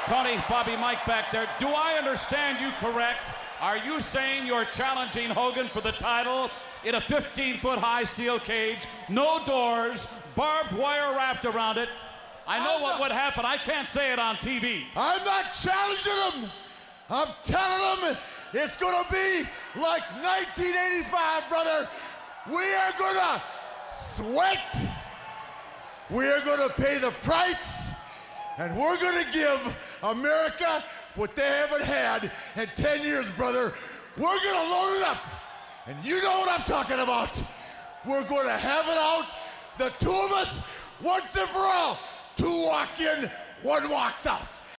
Tony, Bobby, Mike back there. Do I understand you correct? Are you saying you're challenging Hogan for the title in a 15-foot high steel cage, no doors, barbed wire wrapped around it? I know what would happen. I can't say it on TV. I'm not challenging him. I'm telling him it's gonna be like 1985, brother. We are gonna sweat. We are gonna pay the price, and we're gonna give America what they haven't had in 10 years, brother. We're gonna load it up, and you know what I'm talking about. We're gonna have it out, the two of us, once and for all. Two walk in, one walks out.